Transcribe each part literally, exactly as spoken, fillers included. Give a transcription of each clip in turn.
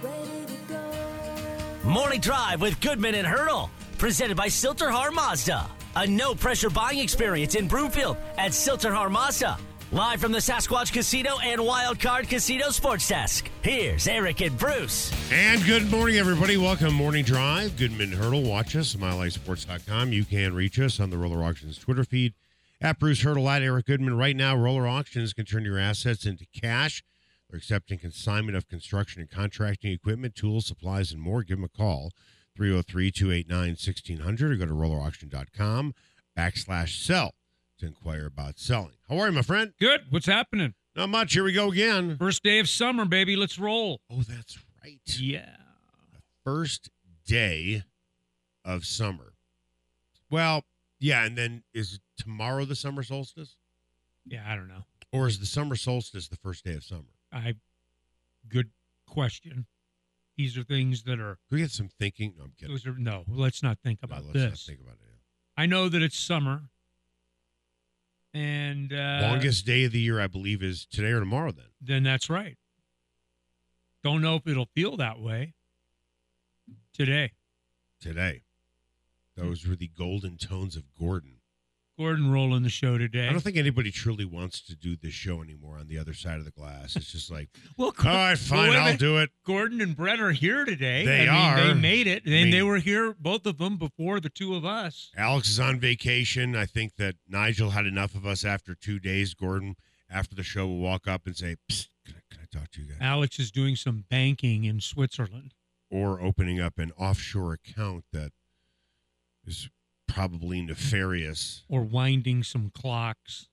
Morning Drive with Goodman and Hurdle, presented by Silterhar Mazda. A no-pressure buying experience in Broomfield at Silterhar Mazda. Live from the Sasquatch Casino and Wild Card Casino Sports Desk. Here's Eric and Bruce. And good morning, everybody. Welcome, Morning Drive. Goodman and Hurdle. Watch us, mile high sports dot com. You can reach us on the Roller Auctions Twitter feed. At Bruce Hurdle, at Eric Goodman. Right now, Roller Auctions can turn your assets into cash. They're accepting consignment of construction and contracting equipment, tools, supplies, and more. Give them a call, three oh three, two eight nine, one six hundred, or go to roller auction dot com backslash sell to inquire about selling. How are you, my friend? Good. What's happening? Not much. Here we go again. First day of summer, baby. Let's roll. Oh, that's right. Yeah. First day of summer. Well, yeah, and then is tomorrow the summer solstice? Yeah, I don't know. Or is the summer solstice the first day of summer? I. Good question. These are things that are. Can we get some thinking? No, I'm kidding. Those are no. Let's not think No, about let's this. not think about it. I know that it's summer, and uh, Longest day of the year, I believe, is today or tomorrow. Then. Then that's right. Don't know if it'll feel that way today. Today. Those were the golden tones of Gordon. Gordon rolling the show today. I don't think anybody truly wants to do this show anymore on the other side of the glass. It's just like, well, all right, fine, well, I'll do it. Gordon and Brett are here today. They I mean, are. They made it. And I mean, they were here, both of them, before the two of us. Alex is on vacation. I think that Nigel had enough of us after two days. Gordon, after the show, will walk up and say, Psst, can I, can I talk to you guys? Alex is doing some banking in Switzerland. Or opening up an offshore account that is probably nefarious. Or winding some clocks.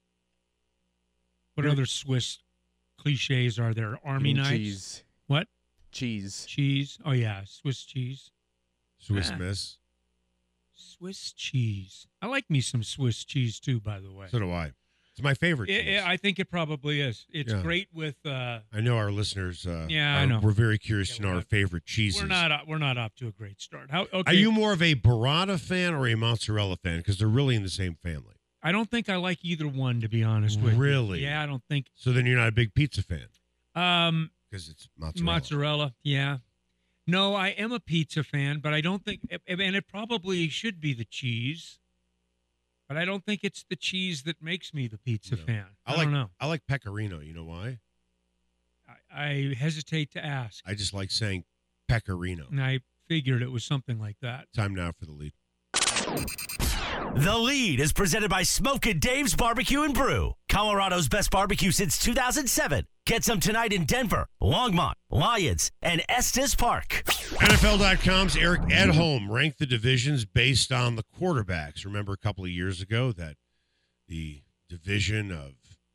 What You're- other Swiss cliches are there? Army Eating knives? cheese. What? Cheese. Cheese. Oh, yeah. Swiss cheese. Swiss Ah. Miss. Swiss cheese. I like me some Swiss cheese, too, by the way. So do I. It's my favorite It- cheese. it- I think it probably is. It's Yeah. great with... Uh, I know our listeners. Uh, Yeah, I are- know. We're very curious Yeah, to know we're our not- favorite cheeses. we're not uh, we're not off to a great start. How? Okay. Are you more of a burrata fan or a mozzarella fan? Because they're really in the same family. I don't think I like either one, to be honest with you. Really? Yeah, I don't think. So then you're not a big pizza fan Um, because it's mozzarella. mozzarella, yeah. No, I am a pizza fan, but I don't think, and it probably should be the cheese, but I don't think it's the cheese that makes me the pizza No. fan. I, I like don't know. I like pecorino. You know why? I, I hesitate to ask, I just like saying pecorino. and I figured it was something like that. Time now for the lead. The Lead is presented by Smokin' Dave's Barbecue and Brew, Colorado's best barbecue since two thousand seven. Get some tonight in Denver, Longmont, Lyons, and Estes Park. N F L dot com's Eric Edholm ranked the divisions based on the quarterbacks. Remember a couple of years ago that the division of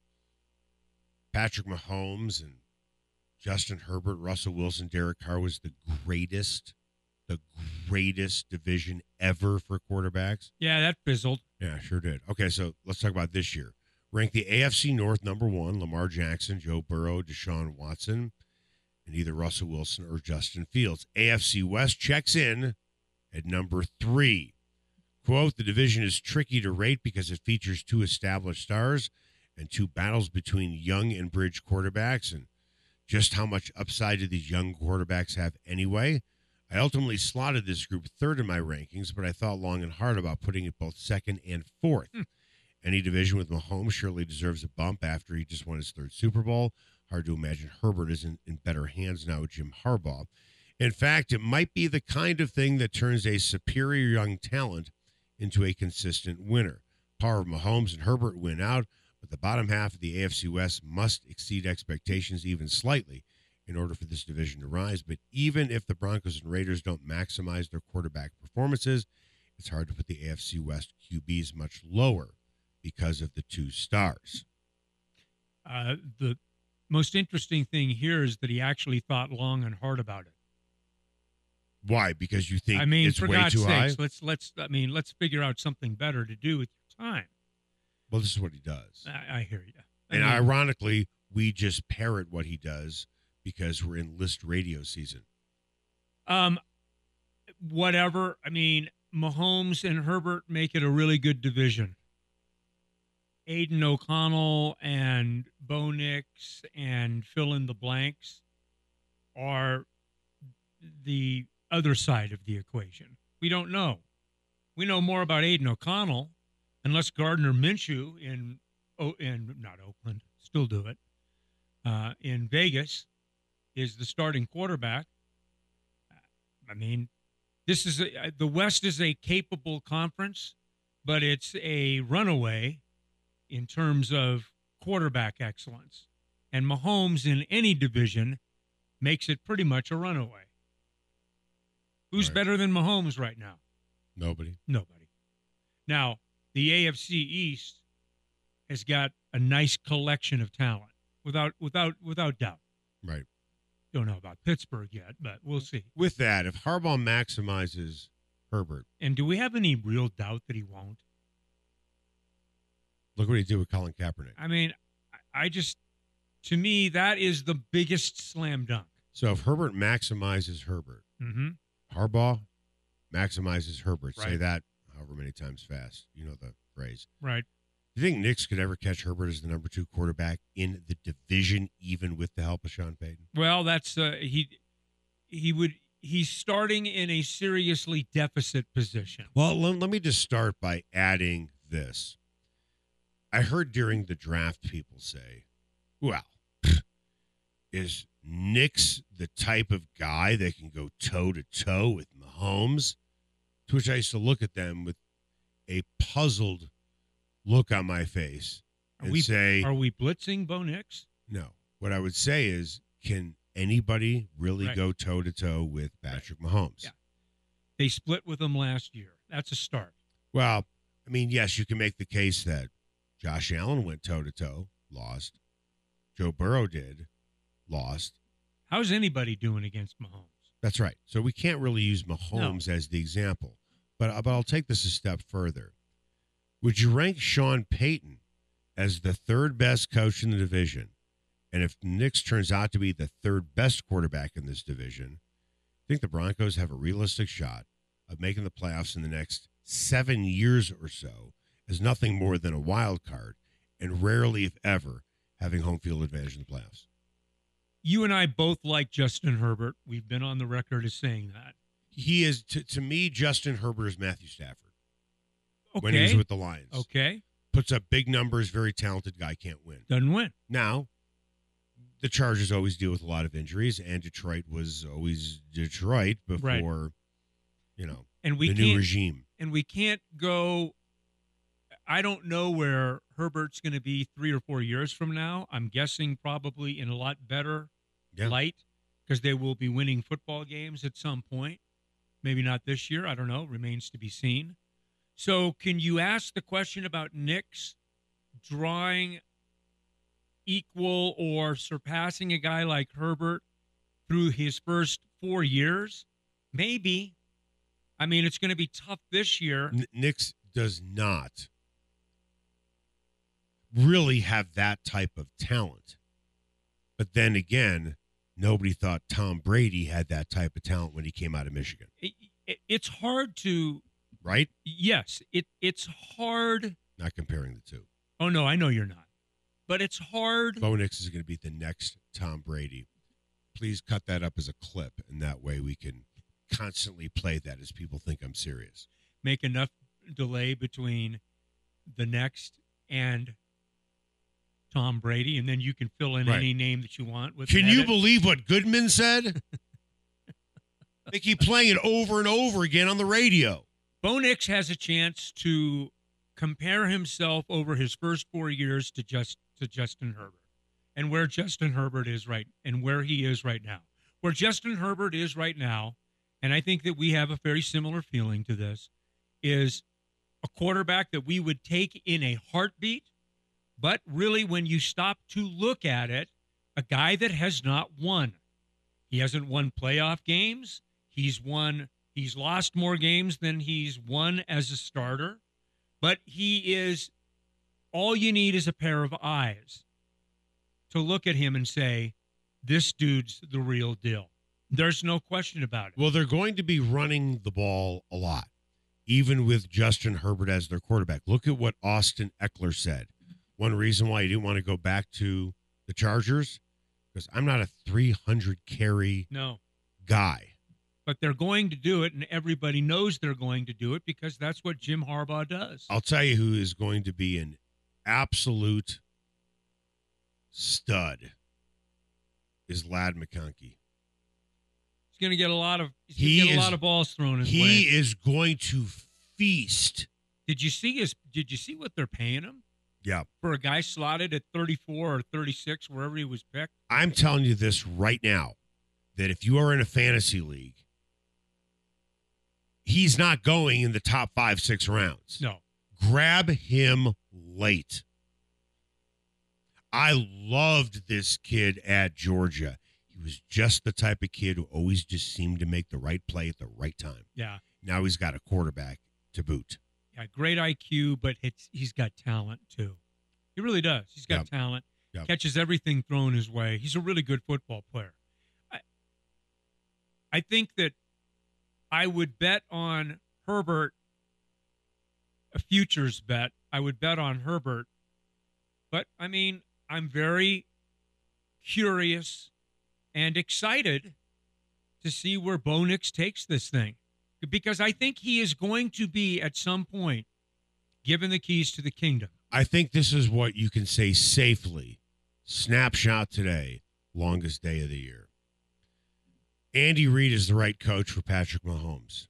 Patrick Mahomes and Justin Herbert, Russell Wilson, Derek Carr was the greatest, the greatest division ever for quarterbacks? Yeah, that fizzled. Yeah, sure did. Okay, so let's talk about this year. Ranked the A F C North number one, Lamar Jackson, Joe Burrow, Deshaun Watson, and either Russell Wilson or Justin Fields. A F C West checks in at number three. Quote, the division is tricky to rate because it features two established stars and two battles between young and bridge quarterbacks, and just how much upside do these young quarterbacks have anyway? I ultimately slotted this group third in my rankings, but I thought long and hard about putting it both second and fourth. Hmm. Any division with Mahomes surely deserves a bump after he just won his third Super Bowl. Hard to imagine Herbert is in, in better hands now with Jim Harbaugh. In fact, it might be the kind of thing that turns a superior young talent into a consistent winner. Power of Mahomes and Herbert win out, but the bottom half of the A F C West must exceed expectations even slightly in order for this division to rise. But even if the Broncos and Raiders don't maximize their quarterback performances, it's hard to put the A F C West Q Bs much lower because of the two stars. Uh, the most interesting thing here is that he actually thought long and hard about it. Why? Because you think I mean, it's for way God's too high? sakes, let's let's. I mean, let's figure out something better to do with your time. Well, this is what he does. I, I hear you. I And mean, ironically, we just parrot what he does because we're in list radio season. um, whatever. I mean, Mahomes and Herbert make it a really good division. Aiden O'Connell and Bo Nix and fill in the blanks are the other side of the equation. We don't know. We know more about Aiden O'Connell, unless Gardner Minshew in oh, in not Oakland, still do it, uh, in Vegas is the starting quarterback. I mean, this is a, the West is a capable conference, but it's a runaway in terms of quarterback excellence. And Mahomes in any division makes it pretty much a runaway. Who's Right. better than Mahomes right now? Nobody. Nobody. Now, the A F C East has got a nice collection of talent, without without without doubt. Right. Don't know about Pittsburgh yet, but we'll see. With that, if Harbaugh maximizes Herbert, And do we have any real doubt that he won't? look what he did with Colin Kaepernick. I mean, I- I just, to me, that is the biggest slam dunk. So if Herbert maximizes Herbert, Mm-hmm. Harbaugh maximizes Herbert. Say Right. that however many times fast. You know the phrase. Right. Do you think Knicks could ever catch Herbert as the number two quarterback in the division, even with the help of Sean Payton? Well, that's uh, he. He would. He's starting in a seriously deficit position. Well, let, let me just start by adding this. I heard during the draft people say, well, is Knicks the type of guy that can go toe-to-toe with Mahomes? To which I used to look at them with a puzzled look on my face Are and we say, are we blitzing Bo Nix? no. What I would say is, can anybody really Right. go toe-to-toe with Patrick Mahomes? Yeah. They split with him last year. That's a start. Well, I mean, yes, you can make the case that Josh Allen went toe-to-toe, lost. Joe Burrow did, lost. How's anybody doing against Mahomes? That's right. So we can't really use Mahomes as the example. But, but I'll take this a step further. Would you rank Sean Payton as the third best coach in the division? And if the Knicks turns out to be the third best quarterback in this division, I think the Broncos have a realistic shot of making the playoffs in the next seven years or so as nothing more than a wild card, and rarely, if ever, having home field advantage in the playoffs. You and I both like Justin Herbert. We've been on the record as saying that. He is, to, to me, Justin Herbert is Matthew Stafford Okay. when he was with the Lions. Okay. Puts up big numbers, very talented guy, can't win. Doesn't win. Now, the Chargers always deal with a lot of injuries, and Detroit was always Detroit before, Right. you know, And we the can't new regime. and we can't go. I don't know where Herbert's going to be three or four years from now. I'm guessing probably in a lot better Yeah. light because they will be winning football games at some point. Maybe not this year. I don't know. Remains to be seen. So can you ask the question about Knicks drawing equal or surpassing a guy like Herbert through his first four years? Maybe. I mean, it's going to be tough this year. N- Knicks does not really have that type of talent. But then again, nobody thought Tom Brady had that type of talent when he came out of Michigan, It, it, it's hard to, right? yes, it it's hard. Not comparing the two. Oh, no, I know you're not. But it's hard. Bo Nix is going to be the next Tom Brady. Please cut that up as a clip, and that way we can constantly play that as people think I'm serious. Make enough delay between the next and Tom Brady, and then you can fill in Right. any name that you want. With Can an you edit. believe what Goodman said? They keep playing it over and over again on the radio. Bo Nix has a chance to compare himself over his first four years to just to Justin Herbert, and where Justin Herbert is right, and where he is right now. Where Justin Herbert is right now, and I think that we have a very similar feeling to this, is a quarterback that we would take in a heartbeat, but really when you stop to look at it, a guy that has not won. He hasn't won playoff games. He's won, he's lost more games than he's won as a starter, but he is, all you need is a pair of eyes to look at him and say, this dude's the real deal. There's no question about it. Well, they're going to be running the ball a lot, even with Justin Herbert as their quarterback. Look at what Austin Eckler said. One reason why he didn't want to go back to the Chargers, because I'm not a three hundred carry No. guy. but they're going to do it, and everybody knows they're going to do it because that's what Jim Harbaugh does. I'll tell you who is going to be an absolute stud is Ladd McConkey. He's going to get a lot of he's he gonna get is, a lot of balls thrown his he way. He is going to feast. Did you see his? Did you see what they're paying him? Yeah. For a guy slotted at thirty-four or thirty-six, wherever he was picked. I'm telling you this right now, that if you are in a fantasy league, he's not going in the top five, six rounds. No. Grab him late. I loved this kid at Georgia. He was just the type of kid who always just seemed to make the right play at the right time. Yeah. Now he's got a quarterback to boot. Yeah, great I Q, but it's, he's got talent too. He really does. He's got Yep. talent. Yep. Catches everything thrown his way. He's a really good football player. I, I think that I would bet on Herbert, a futures bet. I would bet on Herbert. But, I mean, I'm very curious and excited to see where Bo Nix takes this thing. Because I think he is going to be, at some point, given the keys to the kingdom. I think this is what you can say safely. Snapshot today, longest day of the year. Andy Reid is the right coach for Patrick Mahomes.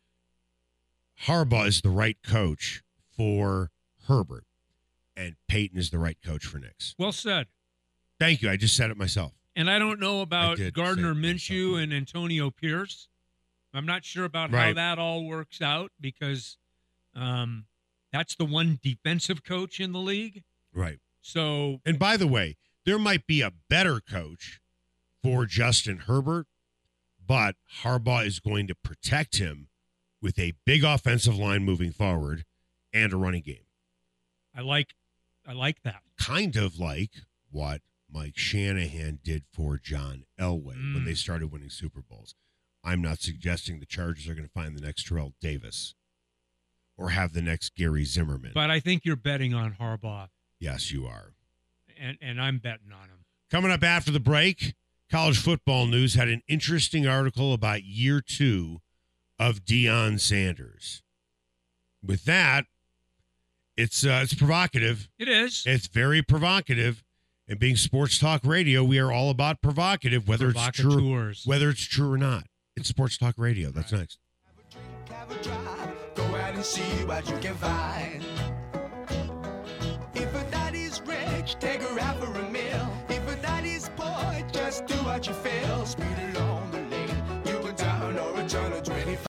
Harbaugh is the right coach for Herbert. And Peyton is the right coach for Nix. Well said. Thank you. I just said it myself. And I don't know about did Gardner say it Minshew myself. and Antonio Pierce. I'm not sure about how Right. that all works out because um, that's the one defensive coach in the league. Right. So, And by the way, there might be a better coach for Justin Herbert, but Harbaugh is going to protect him with a big offensive line moving forward and a running game. I like I like that. Kind of like what Mike Shanahan did for John Elway Mm. when they started winning Super Bowls. I'm not suggesting the Chargers are going to find the next Terrell Davis or have the next Gary Zimmerman. But I think you're betting on Harbaugh, Yes, you are. and, and I'm betting on him. Coming up after the break, College Football News had an interesting article about year two of Deion Sanders. With that, it's uh, it's provocative. It is. It's very provocative. And being Sports Talk Radio, we are all about provocative, whether it's true, Provocateurs. whether it's true or not. It's Sports Talk Radio. That's Right. next. Have a drive, go out and see what you can find. If a daddy's rich, take her out for a meal. If a daddy's poor, just do what you feel. Speed along the lane, you can turn or return to twenty-five.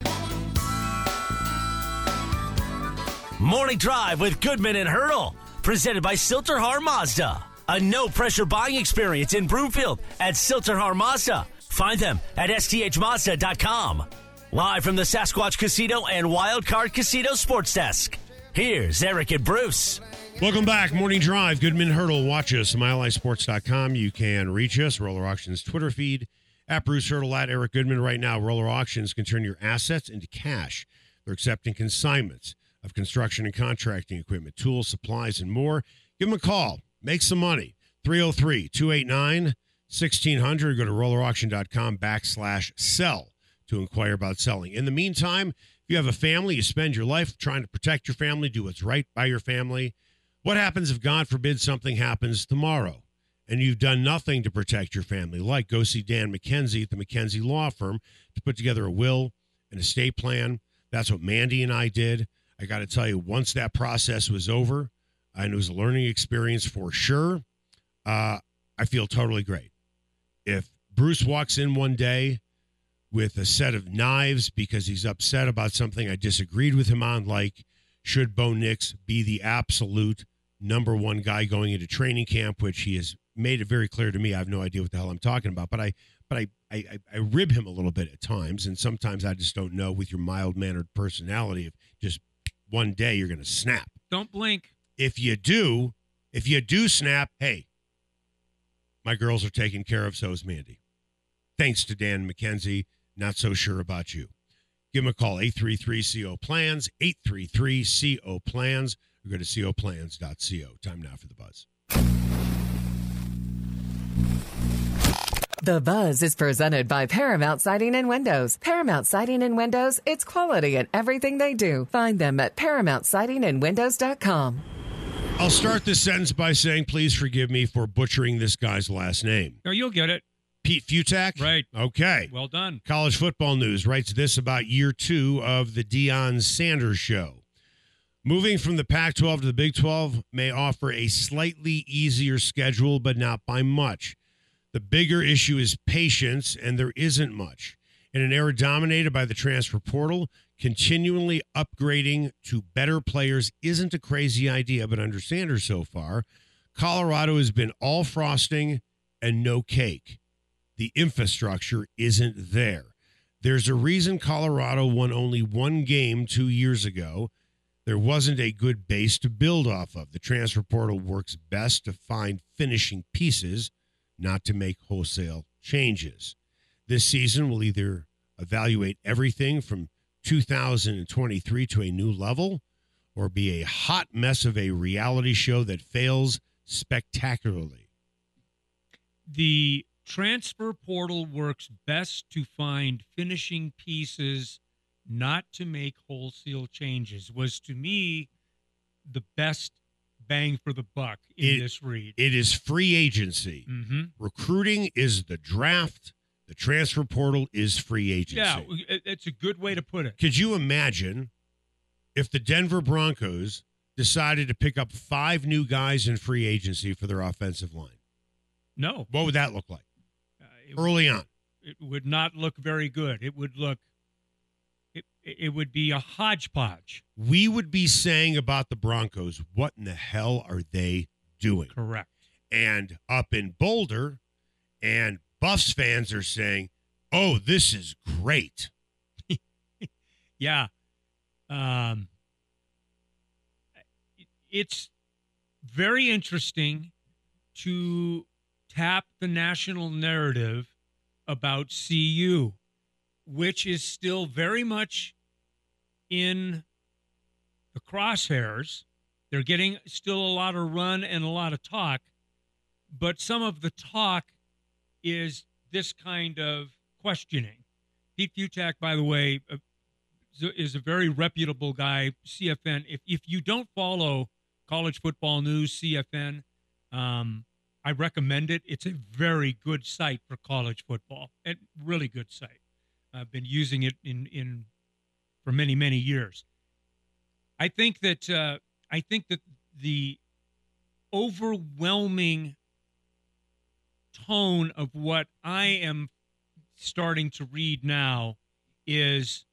Morning Drive with Goodman and Hurdle. Presented by Silterhar Mazda. A no-pressure buying experience in Broomfield at Silterhar Mazda. Find them at S T H Mazda dot com. Live from the Sasquatch Casino and Wild Card Casino Sports Desk. Here's Eric and Bruce. Welcome back. Morning Drive. Goodman Hurdle. Watch us. mile high sports dot com. You can reach us. Roller Auctions Twitter feed. At Bruce Hurdle. At Eric Goodman. Right now, Roller Auctions can turn your assets into cash. They're accepting consignments of construction and contracting equipment, tools, supplies, and more. Give them a call. Make some money. three oh three, two eight nine, sixteen hundred. Go to roller auction dot com backslash sell to inquire about selling. In the meantime, if you have a family, you spend your life trying to protect your family, do what's right by your family. What happens if, God forbid, something happens tomorrow and you've done nothing to protect your family? Like, go see Dan McKenzie at the McKenzie Law Firm to put together a will, an estate plan. That's what Mandy and I did. I got to tell you, once that process was over, and it was a learning experience for sure, uh, I feel totally great. If Bruce walks in one day with a set of knives because he's upset about something I disagreed with him on, like should Bo Nix be the absolute number one guy going into training camp, which he has made it very clear to me. I have no idea what the hell I'm talking about, but I but I, I, I rib him a little bit at times, and sometimes I just don't know with your mild-mannered personality if just one day you're going to snap. Don't blink. If you do, if you do snap, hey, my girls are taken care of, so is Mandy. Thanks to Dan McKenzie, not so sure about you. Give him a call, eight three three C O plans, eight three three C O plans, or go to C O plans dot co. Time now for the buzz. The Buzz is presented by Paramount Siding and Windows. Paramount Siding and Windows, it's quality in everything they do. Find them at paramount siding and windows dot com. I'll start this sentence by saying, please forgive me for butchering this guy's last name. No, you'll get it. Pete Futak? Right. Okay. Well done. College Football News writes this about year two of the Deion Sanders Show. Moving from the Pac twelve to the Big twelve may offer a slightly easier schedule, but not by much. The bigger issue is patience, and there isn't much. In an era dominated by the transfer portal, continually upgrading to better players isn't a crazy idea, but under Sanders so far, Colorado has been all frosting and no cake. The infrastructure isn't there. There's a reason Colorado won only one game two years ago. There wasn't a good base to build off of. The transfer portal works best to find finishing pieces, not to make wholesale changes. This season will either evaluate everything from two thousand twenty-three to a new level, or be a hot mess of a reality show that fails spectacularly. The transfer portal works best to find finishing pieces, not to make wholesale changes, was to me the best bang for the buck in it, this read. It is free agency. Mm-hmm. Recruiting is the draft. The transfer portal is free agency. Yeah, it's a good way to put it. Could you imagine if the Denver Broncos decided to pick up five new guys in free agency for their offensive line? No. What would that look like Uh, it, early on? It would not look very good. It would look, it, it would be a hodgepodge. We would be saying about the Broncos, what in the hell are they doing? Correct. And up in Boulder, and Buffs fans are saying, oh, this is great. Yeah. Um, it's very interesting to tap the national narrative about C U, which is still very much in the crosshairs. They're getting still a lot of run and a lot of talk, but some of the talk is this kind of questioning. Pete Futak, by the way, uh, is a very reputable guy, C F N. If if you don't follow College Football News, C F N, um, I recommend it. It's a very good site for college football, and really good site. I've been using it in, in for many, many years. I think that uh, I think that the overwhelming tone of what I am starting to read now is,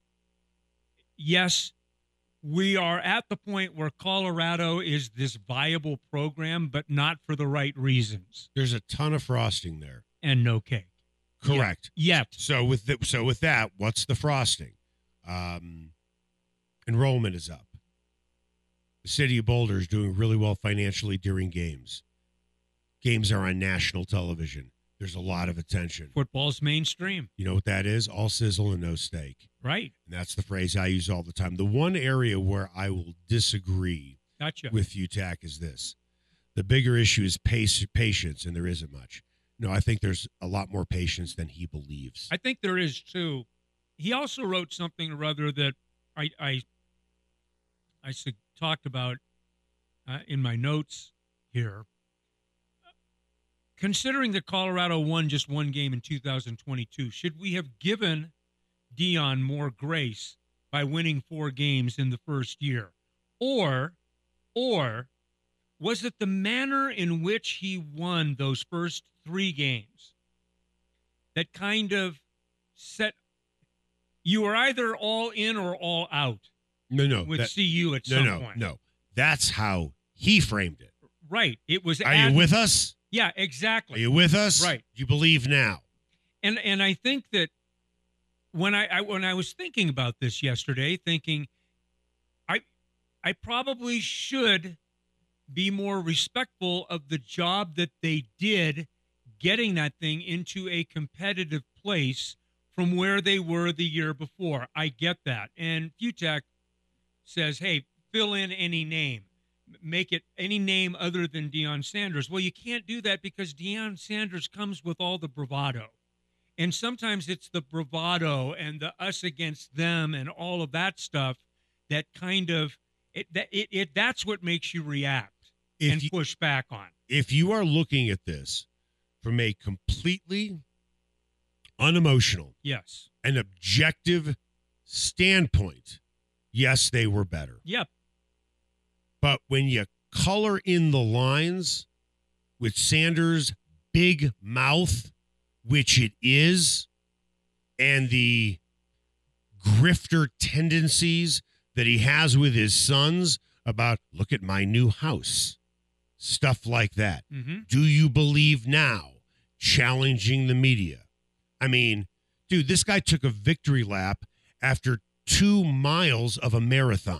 yes, we are at the point where Colorado is this viable program, but not for the right reasons. There's a ton of frosting there. And no cake. Correct. Yet. So with the, so with that, what's the frosting? Um, enrollment is up. The city of Boulder is doing really well financially during games. Games are on national television. There's a lot of attention. Football's mainstream. You know what that is? All sizzle and no steak. Right. And that's the phrase I use all the time. The one area where I will disagree gotcha. with Futak is this. The bigger issue is pace, patience, and there isn't much. No, I think there's a lot more patience than he believes. I think there is, too. He also wrote something or other that I I, I talked about uh, in my notes here. Considering that Colorado won just one game in two thousand twenty-two, should we have given Deion more grace by winning four games in the first year? Or, or was it the manner in which he won those first three games that kind of set, you were either all in or all out No, no. with that, C U at no, some no, point? no. That's how he framed it. Right. It was. Are ad- you with us? Yeah, exactly. Are you with us? Right. You believe now. And and I think that when I, I when I was thinking about this yesterday, thinking I I probably should be more respectful of the job that they did getting that thing into a competitive place from where they were the year before. I get that. And Futak says, hey, fill in any name. make it any name other than Deion Sanders. Well, you can't do that because Deion Sanders comes with all the bravado. And sometimes it's the bravado and the us against them and all of that stuff that kind of it that it, it that's what makes you react If and you- push back on. If you are looking at this from a completely unemotional Yes. and objective standpoint, yes, they were better. Yep. But when you color in the lines with Sanders' big mouth, which it is, and the grifter tendencies that he has with his sons about, look at my new house, stuff like that. Mm-hmm. Do you believe now? Challenging the media. I mean, dude, this guy took a victory lap after two miles of a marathon.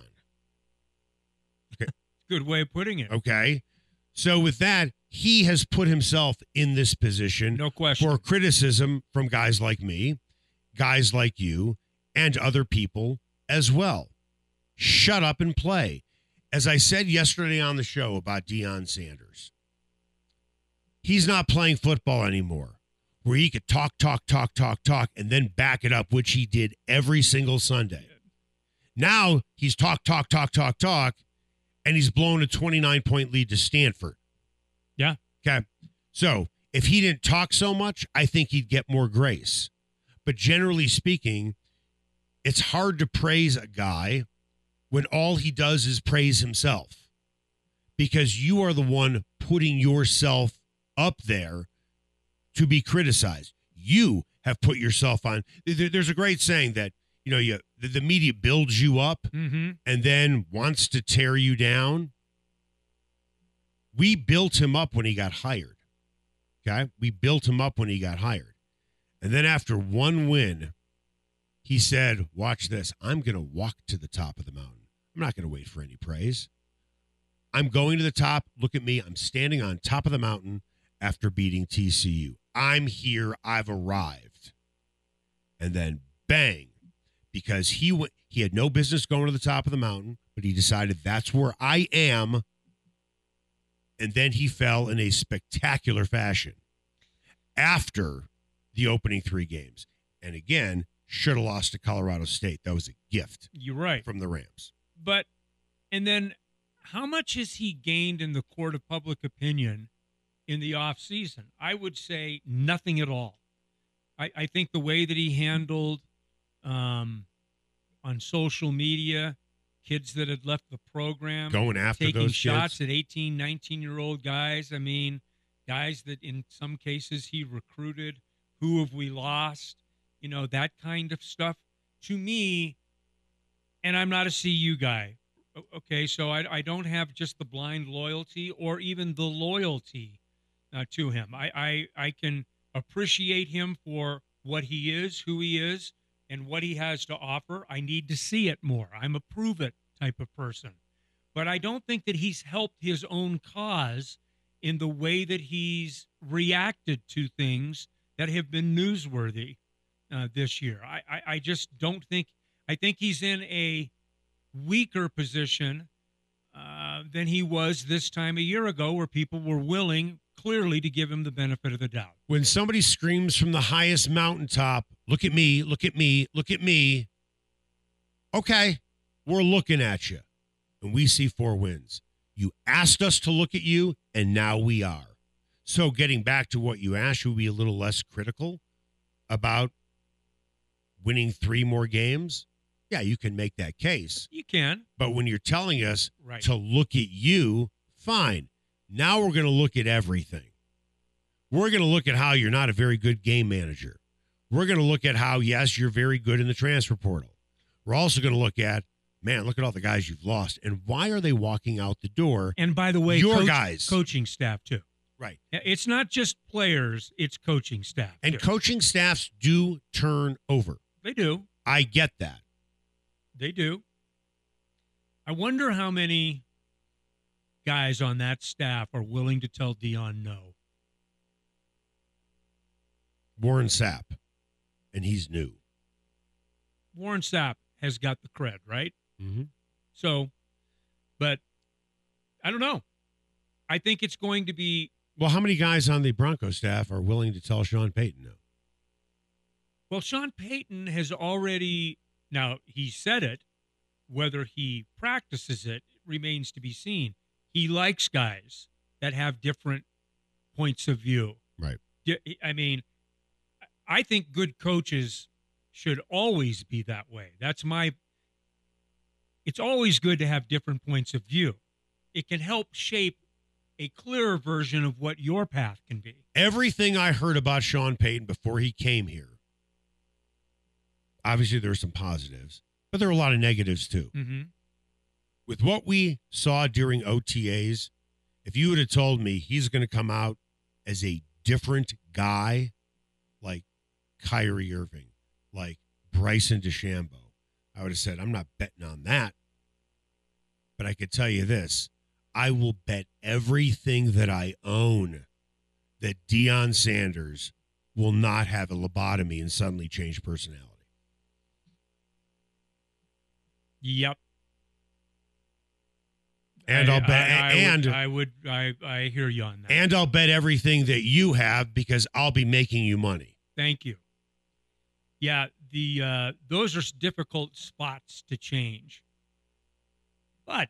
Good way of putting it. Okay. So with that, he has put himself in this position No question. for criticism from guys like me, guys like you, and other people as well. Shut up and play. As I said yesterday on the show about Deion Sanders, he's not playing football anymore where he could talk, talk, talk, talk, talk, and then back it up, which he did every single Sunday. Now he's talk, talk, talk, talk, talk, and he's blown a twenty-nine point lead to Stanford. Yeah. Okay. So if he didn't talk so much, I think he'd get more grace. But generally speaking, it's hard to praise a guy when all he does is praise himself, because you are the one putting yourself up there to be criticized. You have put yourself on. there- There's a great saying that, you know, you, the, the media builds you up Mm-hmm. and then wants to tear you down. We built him up when he got hired. Okay? We built him up when he got hired. And then after one win, he said, watch this. I'm going to walk to the top of the mountain. I'm not going to wait for any praise. I'm going to the top. Look at me. I'm standing on top of the mountain after beating T C U. I'm here. I've arrived. And then bang, because he went, he had no business going to the top of the mountain, but he decided that's where I am. And then he fell in a spectacular fashion after the opening three games. And again, should have lost to Colorado State. That was a gift You're right. from the Rams. But, and then how much has he gained in the court of public opinion in the offseason? I would say nothing at all. I, I think the way that he handled um, on social media, kids that had left the program, Going after taking those shots kids. at eighteen, nineteen-year-old guys. I mean, guys that in some cases he recruited. Who have we lost? You know, that kind of stuff. To me, and I'm not a C U guy, o- okay, so I, I don't have just the blind loyalty or even the loyalty uh, to him. I, I, I can appreciate him for what he is, who he is, and what he has to offer. I need to see it more. I'm a prove it type of person. But I don't think that he's helped his own cause in the way that he's reacted to things that have been newsworthy uh, this year. I, I, I just don't think – I think he's in a weaker position uh, than he was this time a year ago, where people were willing clearly to give him the benefit of the doubt. When somebody screams from the highest mountaintop, look at me, look at me, look at me. Okay, we're looking at you. And we see four wins. You asked us to look at you, and now we are. So getting back to what you asked, should we be a little less critical about winning three more games? Yeah, you can make that case. You can. But when you're telling us Right. to look at you, fine. Now we're going to look at everything. We're going to look at how you're not a very good game manager. We're going to look at how, yes, you're very good in the transfer portal. We're also going to look at, man, look at all the guys you've lost. And why are they walking out the door? And by the way, Your coach- guys. coaching staff too. Right. It's not just players, it's coaching staff. And too. coaching staffs do turn over. They do. I get that. They do. I wonder how many guys on that staff are willing to tell Deion no. Warren Sapp, and he's new. Warren Sapp has got the cred, right? Mm-hmm. So, but I don't know. I think it's going to be. Well, how many guys on the Broncos staff are willing to tell Sean Payton no? Well, Sean Payton has already, now he said it, whether he practices it remains to be seen. He likes guys that have different points of view. Right. I mean, I think good coaches should always be that way. That's my, it's always good to have different points of view. It can help shape a clearer version of what your path can be. Everything I heard about Sean Payton before he came here, obviously there were some positives, but there were a lot of negatives too. Mm-hmm. With what we saw during O T As, if you would have told me he's going to come out as a different guy, like Kyrie Irving, like Bryson DeChambeau, I would have said, I'm not betting on that. But I could tell you this, I will bet everything that I own that Deion Sanders will not have a lobotomy and suddenly change personality. Yep. And I, I'll bet, I, I and would, I would, I, I hear you on that. and I'll bet everything that you have because I'll be making you money. Thank you. Yeah, the uh, those are difficult spots to change, but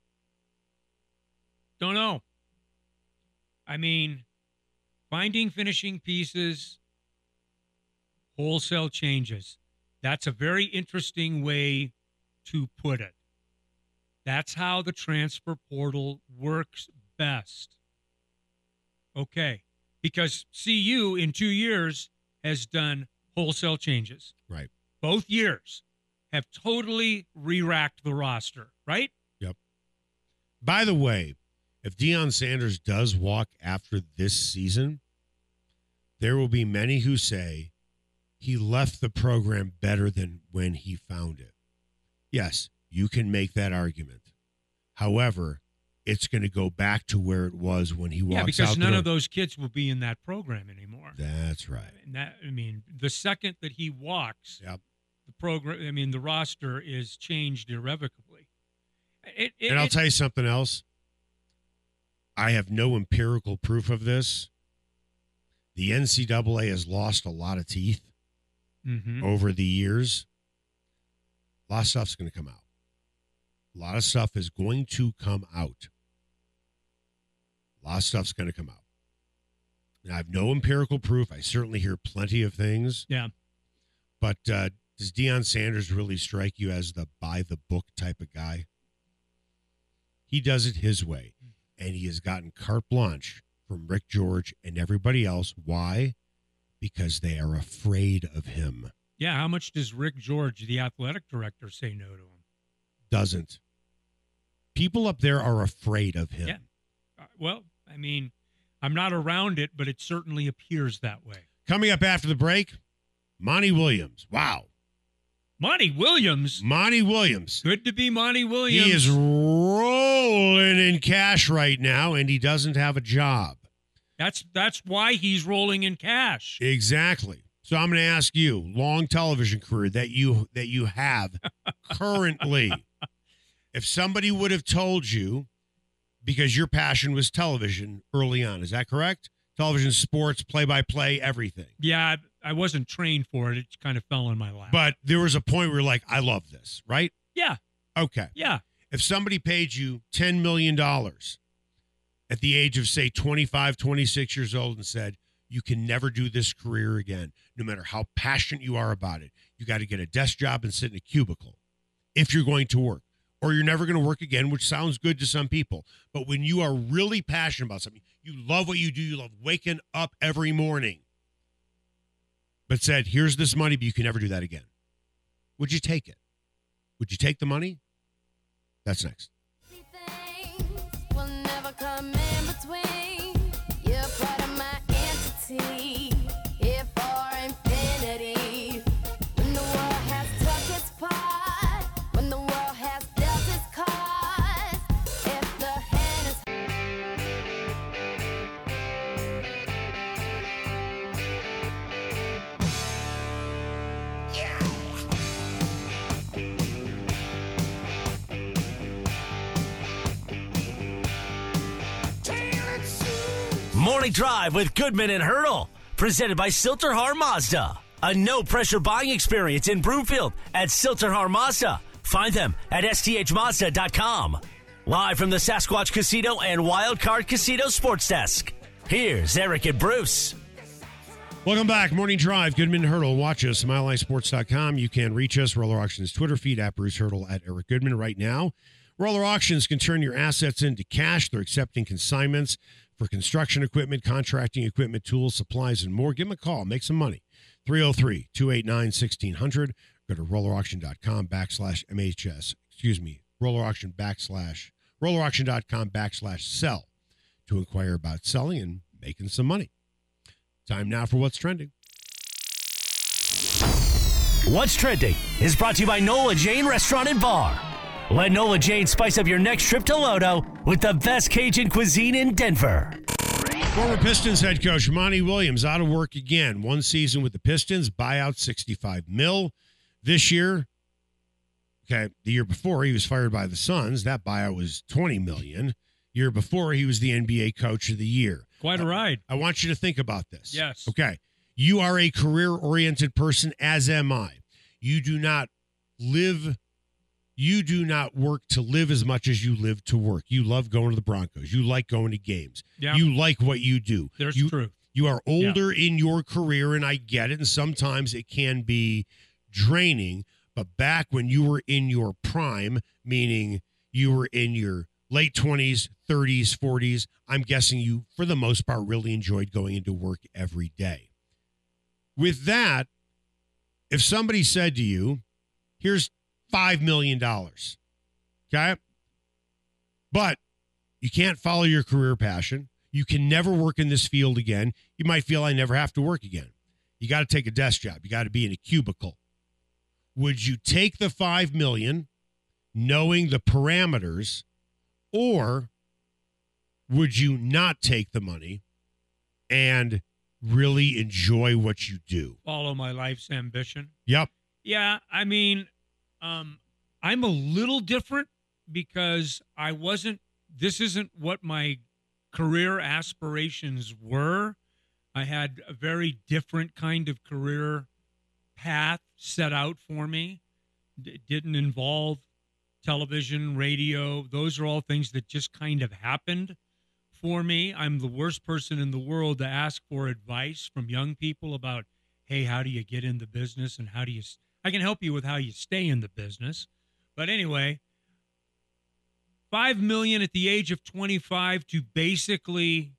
don't know. I mean, finding finishing pieces, wholesale changes. That's a very interesting way to put it. That's how the transfer portal works best. Okay. Because C U in two years has done wholesale changes. Right. Both years have totally re-racked the roster, right? Yep. By the way, if Deion Sanders does walk after this season, there will be many who say he left the program better than when he found it. Yes, you can make that argument. However, it's going to go back to where it was when he walks out. Yeah, because the none door. of those kids will be in that program anymore. That's right. And that, I mean, the second that he walks, Yep. the program, I mean, the roster is changed irrevocably. It, it, And I'll it- tell you something else. I have no empirical proof of this. The N C double A has lost a lot of teeth Mhm. over the years. A lot of stuff's going to come out. A lot of stuff is going to come out. A lot of stuff's going to come out. And I have no empirical proof. I certainly hear plenty of things. Yeah. But uh, does Deion Sanders really strike you as the by-the-book type of guy? He does it his way. And he has gotten carte blanche from Rick George and everybody else. Why? Because they are afraid of him. Yeah, how much does Rick George, the athletic director, say no to him? Doesn't. People up there are afraid of him. Yeah. Uh, well, I mean, I'm not around it, but it certainly appears that way. Coming up after the break, Monty Williams. Wow. Monty Williams. Monty Williams. Good to be Monty Williams. He is rolling in cash right now, and he doesn't have a job. That's that's why he's rolling in cash. Exactly. So I'm going to ask you, long television career that you that you have currently, if somebody would have told you, because your passion was television early on, is that correct? Television, sports, play-by-play, everything. Yeah, I, I wasn't trained for it. It kind of fell in my lap. But there was a point where you're like, I love this, right? yeah, Okay. yeah. If somebody paid you ten million dollars at the age of, say, twenty-five, twenty-six years old and said, you can never do this career again, no matter how passionate you are about it. You got to get a desk job and sit in a cubicle if you're going to work, or you're never going to work again, which sounds good to some people. But when you are really passionate about something, you love what you do, you love waking up every morning, but said, here's this money, but you can never do that again. Would you take it? Would you take the money? That's next. Things will never come in between. You're part of my entity. Here for infinity. When the world has took its part, when the world has dealt its cards, if the hand is Morning Drive with Goodman and Hurdle, presented by Silterhar Mazda. A no-pressure buying experience in Broomfield at Silterhar Mazda. Find them at S T H Mazda dot com. Live from the Sasquatch Casino and Wildcard Casino Sports Desk, here's Eric and Bruce. Welcome back. Morning Drive. Goodman and Hurdle. Watch us, mile high sports dot com. You can reach us, Roller Auctions Twitter feed, at Bruce Hurdle, at Eric Goodman. Right now, Roller Auctions can turn your assets into cash. They're accepting consignments for construction equipment, contracting equipment, tools, supplies, and more. Give them a call. Make some money. three oh three, two eight nine, one six hundred. Go to roller auction dot com backslash M H S. Excuse me. Roller Auction backslash, roller auction dot com backslash sell to inquire about selling and making some money. Time now for What's Trending. What's Trending is brought to you by Nola Jane Restaurant and Bar. Let Nola Jane spice up your next trip to Lodo with the best Cajun cuisine in Denver. Former Pistons head coach Monty Williams out of work again. One season with the Pistons, buyout sixty-five mil. This year, okay, the year before he was fired by the Suns. That buyout was twenty million. Year before he was the N B A Coach of the Year. Quite a ride. I want you to think about this. Yes. Okay. You are a career-oriented person, as am I. You do not live, you do not work to live as much as you live to work. You love going to the Broncos. You like going to games. Yeah. You like what you do. There's you, truth. You are older yeah. in your career, and I get it, and sometimes it can be draining. But back when you were in your prime, meaning you were in your late twenties, thirties, forties, I'm guessing you, for the most part, really enjoyed going into work every day. With that, if somebody said to you, here's five million dollars, okay? But you can't follow your career passion. You can never work in this field again. You might feel I never have to work again. You got to take a desk job. You got to be in a cubicle. Would you take the five million dollars knowing the parameters, or would you not take the money and really enjoy what you do? Follow my life's ambition. Yep. Yeah, I mean, um, I'm a little different because I wasn't, this isn't what my career aspirations were. I had a very different kind of career path set out for me. It didn't involve television, radio. Those are all things that just kind of happened for me. I'm the worst person in the world to ask for advice from young people about, hey, how do you get in the business and how do you, I can help you with how you stay in the business. But anyway, five million at the age of twenty-five to basically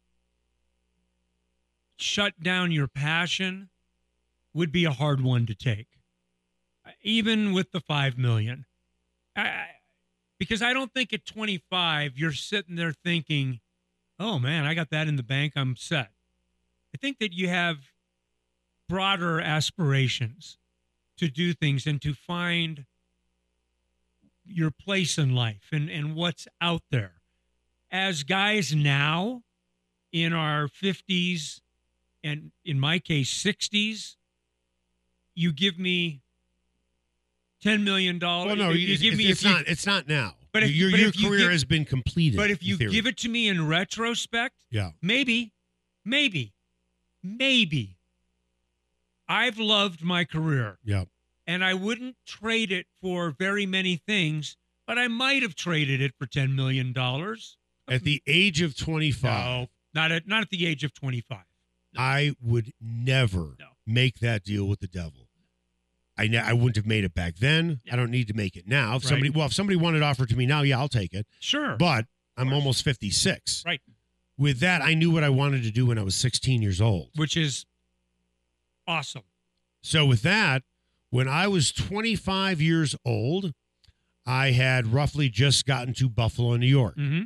shut down your passion would be a hard one to take, even with the five million. I, because I don't think at twenty-five you're sitting there thinking, oh man, I got that in the bank, I'm set. I think that you have broader aspirations to do things and to find your place in life and, and what's out there. As guys now in our fifties and in my case sixties, you give me ten million dollars. Well, no, you it's, give me it's, if you, not, it's not now. But if, your but your if you career give, has been completed. But if you in theory. give it to me in retrospect, yeah, maybe, maybe, maybe. I've loved my career. Yeah. And I wouldn't trade it for very many things, but I might have traded it for ten million dollars. At the age of twenty-five. No, not at, not at the age of twenty-five. No. I would never no. make that deal with the devil. I ne- I wouldn't have made it back then. Yeah. I don't need to make it now. If right. somebody, well, if somebody wanted to offer it to me now, yeah, I'll take it. Sure. But I'm almost fifty-six. Right. With that, I knew what I wanted to do when I was sixteen years old. Which is awesome. So with that, when I was twenty-five years old, I had roughly just gotten to Buffalo, New York, mm-hmm.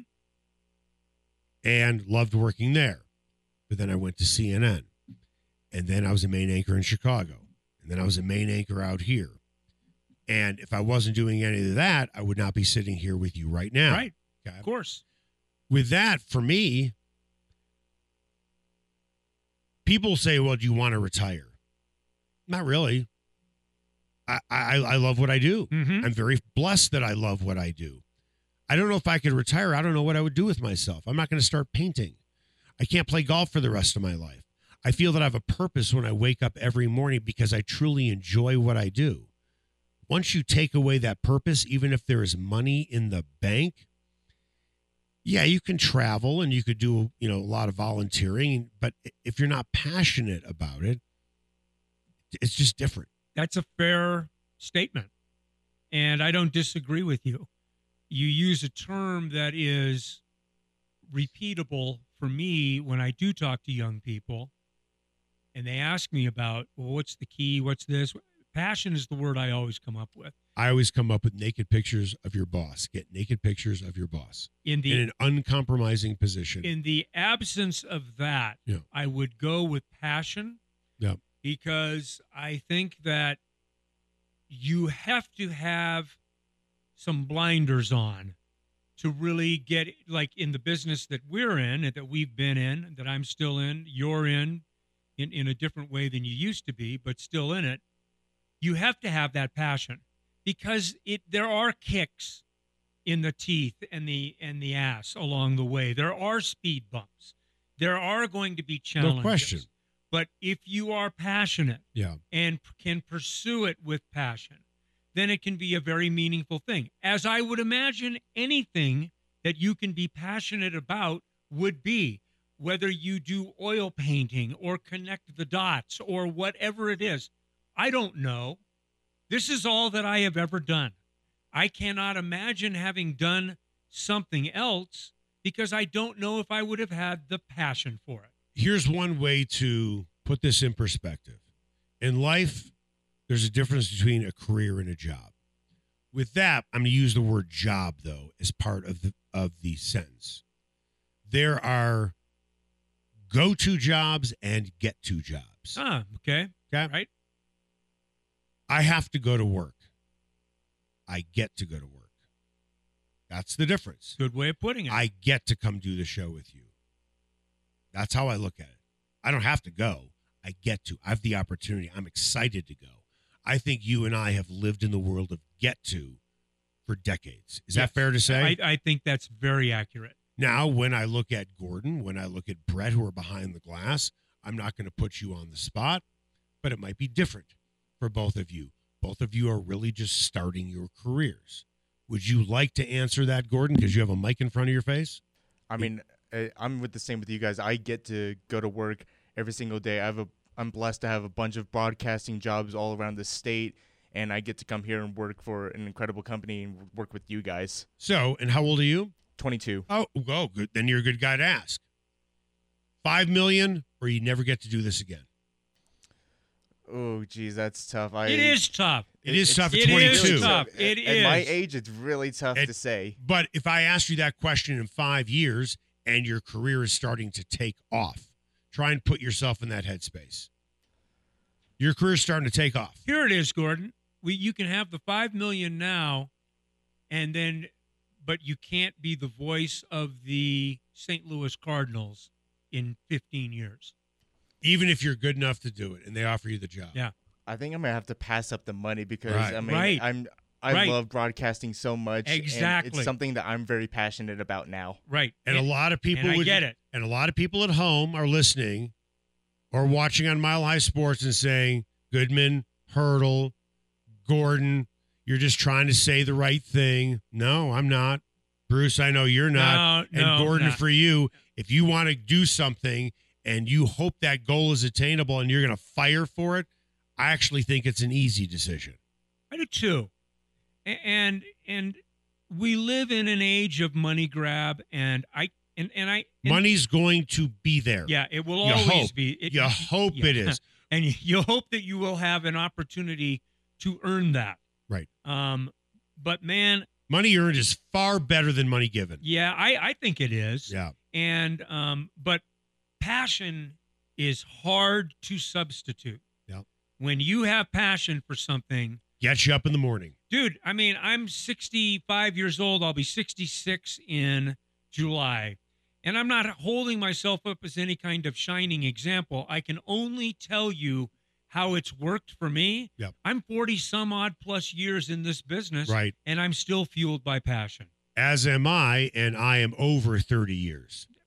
and loved working there. But then I went to C N N, and then I was a main anchor in Chicago, and then I was a main anchor out here. And if I wasn't doing any of that, I would not be sitting here with you right now. Right, okay? Of course. With that, for me, people say, well, do you want to retire? Not really. I, I, I love what I do. Mm-hmm. I'm very blessed that I love what I do. I don't know if I could retire. I don't know what I would do with myself. I'm not going to start painting. I can't play golf for the rest of my life. I feel that I have a purpose when I wake up every morning because I truly enjoy what I do. Once you take away that purpose, even if there is money in the bank, yeah, you can travel and you could do, you know, a lot of volunteering, but if you're not passionate about it, it's just different. That's a fair statement, and I don't disagree with you. You use a term that is repeatable for me when I do talk to young people, and they ask me about, well, what's the key? What's this? Passion is the word I always come up with. I always come up with naked pictures of your boss. Get naked pictures of your boss In the in an uncompromising position. in the absence of that, Yeah. I would go with passion. Yeah. Because I think that you have to have some blinders on to really get, like in the business that we're in and that we've been in, that I'm still in, you're in, in, in a different way than you used to be, but still in it. You have to have that passion because it there are kicks in the teeth and the and the ass along the way. There are speed bumps. There are going to be challenges. No question. But if you are passionate Yeah. and p- can pursue it with passion, then it can be a very meaningful thing. As I would imagine anything that you can be passionate about would be, whether you do oil painting or connect the dots or whatever it is. I don't know. This is all that I have ever done. I cannot imagine having done something else because I don't know if I would have had the passion for it. Here's one way to put this in perspective. In life, there's a difference between a career and a job. With that, I'm going to use the word job, though, as part of the of the sentence. There are go-to jobs and get-to jobs. Ah, okay. Okay? Right? I have to go to work. I get to go to work. That's the difference. Good way of putting it. I get to come do the show with you. That's how I look at it. I don't have to go. I get to. I have the opportunity. I'm excited to go. I think you and I have lived in the world of get to for decades. Is Yes. that fair to say? I, I think that's very accurate. Now, when I look at Gordon, when I look at Brett, who are behind the glass, I'm not going to put you on the spot, but it might be different for both of you. Both of you are really just starting your careers. Would you like to answer that, Gordon, because you have a mic in front of your face? I mean, I- I'm with the same with you guys. I get to go to work every single day. I have a, I'm blessed to have a bunch of broadcasting jobs all around the state, and I get to come here and work for an incredible company and work with you guys. So, and how old are you? twenty-two. Oh, oh, good. Then you're a good guy to ask. Five million, or you never get to do this again. Oh, geez, that's tough. I, It is tough. It is it's tough at it is twenty-two. tough. At, It at my is. age, it's really tough It- to say. But if I asked you that question in five years and your career is starting to take off, try and put yourself in that headspace. Your career's starting to take off. Here it is, Gordon. We you can have the five million now, and then, but you can't be the voice of the Saint Louis Cardinals in fifteen years. Even if you're good enough to do it and they offer you the job. Yeah. I think I'm gonna have to pass up the money because Right. I mean, Right. I'm I Right. love broadcasting so much. and Exactly. it's something that I'm very passionate about now. Right. And a lot of people and I would get it. And a lot of people at home are listening or watching on Mile High Sports and saying, Goodman, Hurdle, Gordon, you're just trying to say the right thing. No, I'm not. Bruce, I know you're not. No, and no, Gordon, no. for you, if you want to do something and you hope that goal is attainable and you're going to fire for it, I actually think it's an easy decision. I do too. A- And and we live in an age of money grab, and I and and I and, Money's going to be there. Yeah, it will You always hope. be. It, You hope yeah. it is. and you, you hope that you will have an opportunity to earn that. Right. Um, but man, Money earned is far better than money given. yeah, I I think it is. Yeah. And um, but passion is hard to substitute. Yep. When you have passion for something, Get you up in the morning. dude, I mean, I'm sixty-five years old. I'll be sixty-six in July. And I'm not holding myself up as any kind of shining example. I can only tell you how it's worked for me. Yep. I'm forty some odd plus years in this business. Right. And I'm still fueled by passion. As am I, and I am over thirty years.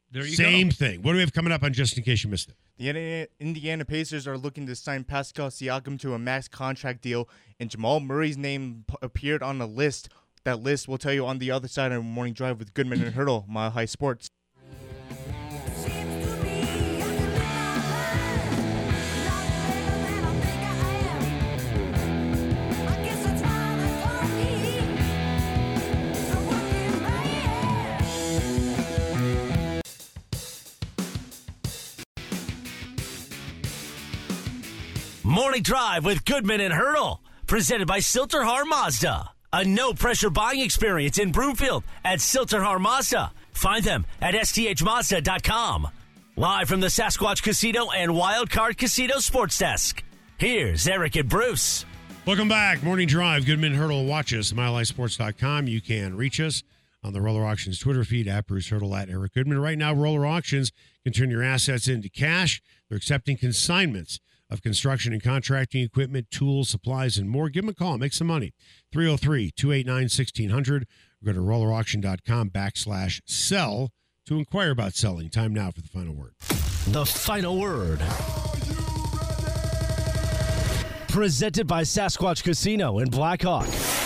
There you Same go. thing. What do we have coming up on just in case you missed it? The Indiana- Indiana Pacers are looking to sign Pascal Siakam to a max contract deal, and Jamal Murray's name p- appeared on a list. That list we'll tell you on the other side of Morning Drive with Goodman and Hurdle, Mile High Sports. Morning Drive with Goodman and Hurdle, presented by Silterhar Mazda. A no-pressure buying experience in Broomfield at Silterhar Mazda. Find them at S T H Mazda dot com. Live from the Sasquatch Casino and Wildcard Casino Sports Desk, here's Eric and Bruce. Welcome back. Morning Drive. Goodman Hurdle. Watch us. mile high sports dot com. You can reach us on the Roller Auctions Twitter feed at Bruce Hurdle, at Eric Goodman. Right now, Roller Auctions can turn your assets into cash. They're accepting consignments of construction and contracting equipment, tools, supplies, and more. Give them a call. Make some money. three oh three, two eight nine, one six hundred. Or go to roller auction dot com backslash sell to inquire about selling. Time now for the final word. The final word. Presented by Sasquatch Casino in Blackhawk.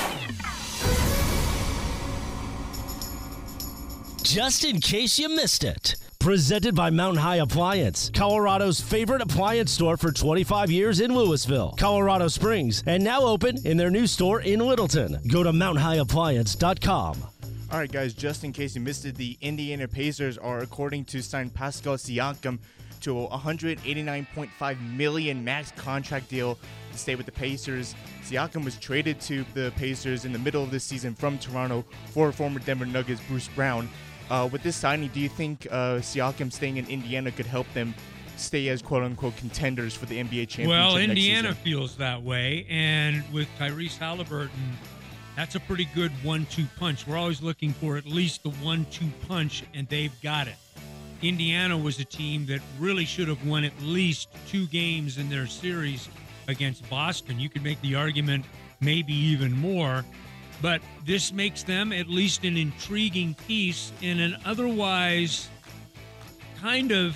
Just in case you missed it. Presented by Mountain High Appliance, Colorado's favorite appliance store for twenty-five years in Louisville, Colorado Springs, and now open in their new store in Littleton. Go to mountain high appliance dot com. All right, guys, just in case you missed it, the Indiana Pacers are according to sign Pascal Siakam to a one hundred eighty-nine point five million dollars max contract deal to stay with the Pacers. Siakam was traded to the Pacers in the middle of this season from Toronto for former Denver Nuggets Bruce Brown. Uh, with this signing, do you think uh, Siakam staying in Indiana could help them stay as quote-unquote contenders for the N B A championship Well, next Indiana season? feels that way, and with Tyrese Halliburton, that's a pretty good one two punch. We're always looking for at least the one two punch, and they've got it. Indiana was a team that really should have won at least two games in their series against Boston. You could make the argument maybe even more. But this makes them at least an intriguing piece in an otherwise kind of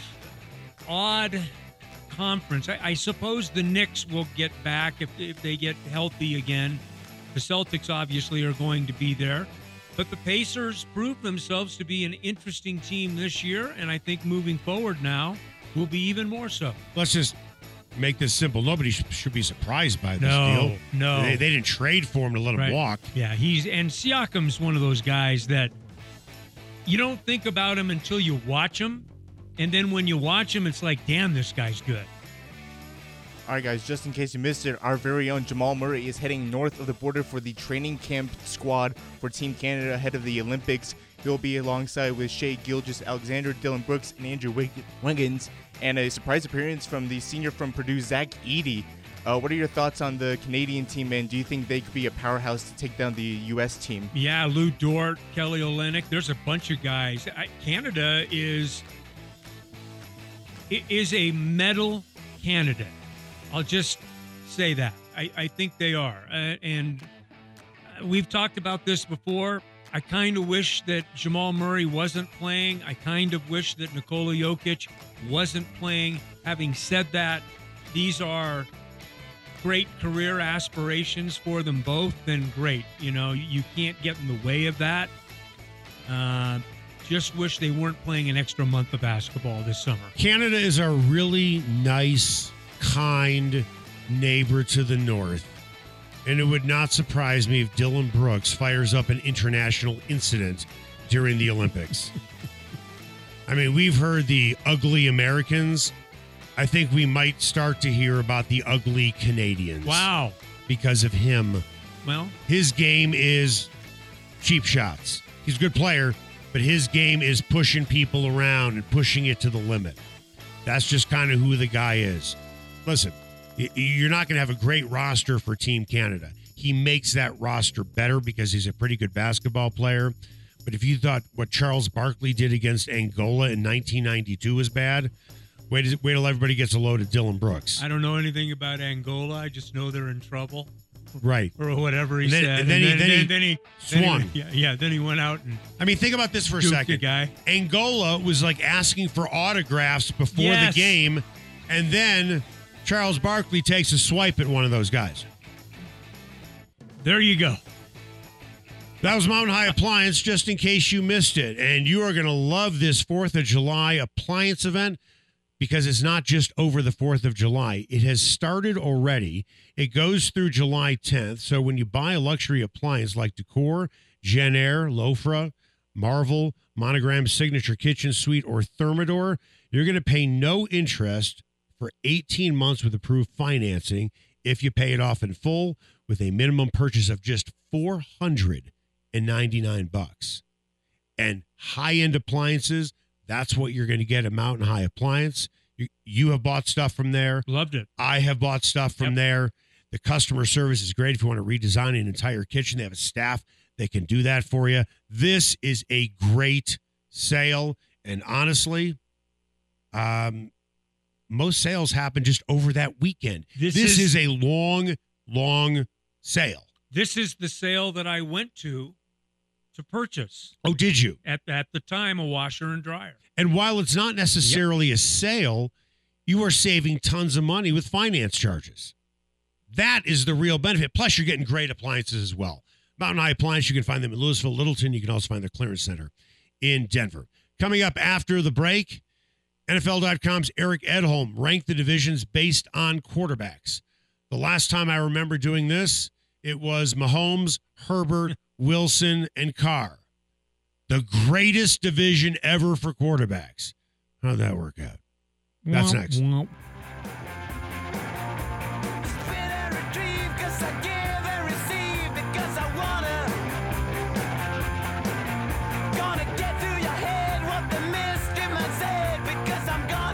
odd conference. I, I suppose the Knicks will get back if, if they get healthy again. The Celtics obviously are going to be there. But the Pacers proved themselves to be an interesting team this year, and I think moving forward now will be even more so. Let's just make this simple. Nobody sh- should be surprised by this No, deal. no. They, they didn't trade for him to let him Right. walk. Yeah, he's and Siakam's one of those guys that you don't think about him until you watch him, and then when you watch him, it's like, damn, this guy's good. All right, guys, just in case you missed it, our very own Jamal Murray is heading north of the border for the training camp squad for Team Canada ahead of the Olympics. He'll be alongside with Shea Gilgeous-Alexander, Dylan Brooks, and Andrew Wig- Wiggins, and a surprise appearance from the senior from Purdue, Zach Edey. Uh, what are your thoughts on the Canadian team, and do you think they could be a powerhouse to take down the U S team? Yeah, Lou Dort, Kelly Olynyk, there's a bunch of guys. I, Canada is is a medal candidate. I'll just say that. I, I think they are. Uh, and we've talked about this before. I kind of wish that Jamal Murray wasn't playing. I kind of wish that Nikola Jokic wasn't playing. Having said that, these are great career aspirations for them both, then great. You know, you can't get in the way of that. Uh, just wish they weren't playing an extra month of basketball this summer. Canada is a really nice, kind neighbor to the north. And it would not surprise me if Dylan Brooks fires up an international incident during the Olympics. I mean, we've heard the ugly Americans. I think we might start to hear about the ugly Canadians. Wow. Because of him. Well, His game is cheap shots. He's a good player, but his game is pushing people around and pushing it to the limit. That's just kind of who the guy is. Listen, y- you're not going to have a great roster for Team Canada. He makes that roster better because he's a pretty good basketball player. But if you thought what Charles Barkley did against Angola in nineteen ninety-two was bad, wait, wait till everybody gets a load of Dylan Brooks. I don't know anything about Angola. I just know they're in trouble Right. or whatever he And then- said. and then he- then he then he swung. Then he, yeah, yeah, then he went out and I mean, think about this for a duped second. the guy. Angola was like asking for autographs before Yes. the game, and then Charles Barkley takes a swipe at one of those guys. There you go. That was Mountain High Appliance, just in case you missed it. And you are going to love this fourth of July appliance event because it's not just over the fourth of July. It has started already. It goes through July tenth. So when you buy a luxury appliance like Decor, Jen Air, Lofra, Marvel, Monogram Signature Kitchen Suite, or Thermador, you're going to pay no interest for eighteen months with approved financing if you pay it off in full with a minimum purchase of just four hundred ninety-nine bucks. And high-end appliances, that's what you're going to get at Mountain High Appliance. You, you have bought stuff from there. Loved it. I have bought stuff from Yep. there. The customer service is great. If you want to redesign an entire kitchen, they have a staff that can do that for you. This is a great sale. And honestly, um, most sales happen just over that weekend. This This, is- is a long, long sale. This is the sale that I went to to purchase. Oh, did you? At, at the time, a washer and dryer. And while it's not necessarily a sale, you are saving tons of money with finance charges. That is the real benefit. Plus, you're getting great appliances as well. Mountain High Appliance, you can find them in Louisville, Littleton. You can also find their clearance center in Denver. Coming up after the break, N F L dot com's Eric Edholm ranked the divisions based on quarterbacks. The last time I remember doing this, it was Mahomes, Herbert, Wilson, and Carr. The greatest division ever for quarterbacks. How'd that work out? That's next. Spin and retrieve, 'cause I give and receive, because I wanna. Gonna get through your head what the mystery man said, because I'm gonna.